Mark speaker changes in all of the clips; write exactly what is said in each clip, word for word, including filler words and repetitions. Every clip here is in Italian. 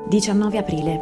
Speaker 1: diciannove aprile.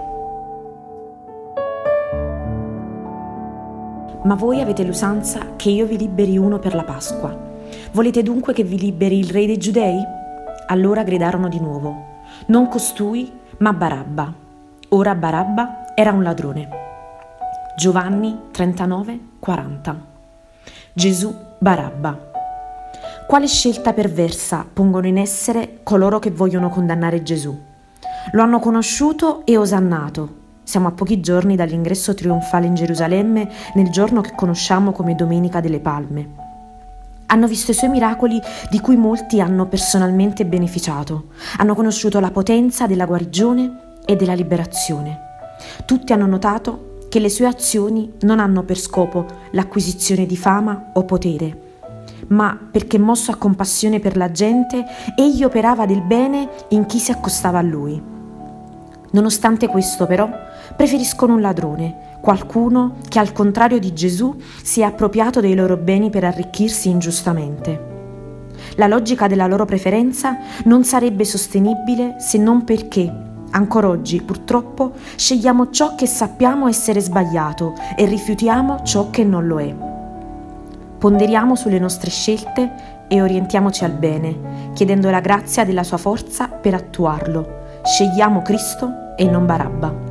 Speaker 1: Ma voi avete l'usanza che io vi liberi uno per la Pasqua. Volete dunque che vi liberi il re dei Giudei? Allora gridarono di nuovo: non costui, ma Barabba. Ora Barabba era un ladrone. Giovanni trentanove quaranta. Gesù Barabba. Quale scelta perversa pongono in essere coloro che vogliono condannare Gesù? Lo hanno conosciuto e osannato. Siamo a pochi giorni dall'ingresso trionfale in Gerusalemme, nel giorno che conosciamo come Domenica delle Palme. Hanno visto i suoi miracoli di cui molti hanno personalmente beneficiato. Hanno conosciuto la potenza della guarigione e della liberazione. Tutti hanno notato che le sue azioni non hanno per scopo l'acquisizione di fama o potere, ma perché mosso a compassione per la gente, egli operava del bene in chi si accostava a lui. Nonostante questo, però, preferiscono un ladrone, qualcuno che al contrario di Gesù si è appropriato dei loro beni per arricchirsi ingiustamente. La logica della loro preferenza non sarebbe sostenibile se non perché, ancora oggi, purtroppo, scegliamo ciò che sappiamo essere sbagliato e rifiutiamo ciò che non lo è. Ponderiamo sulle nostre scelte e orientiamoci al bene, chiedendo la grazia della sua forza per attuarlo. Scegliamo Cristo e non Barabba.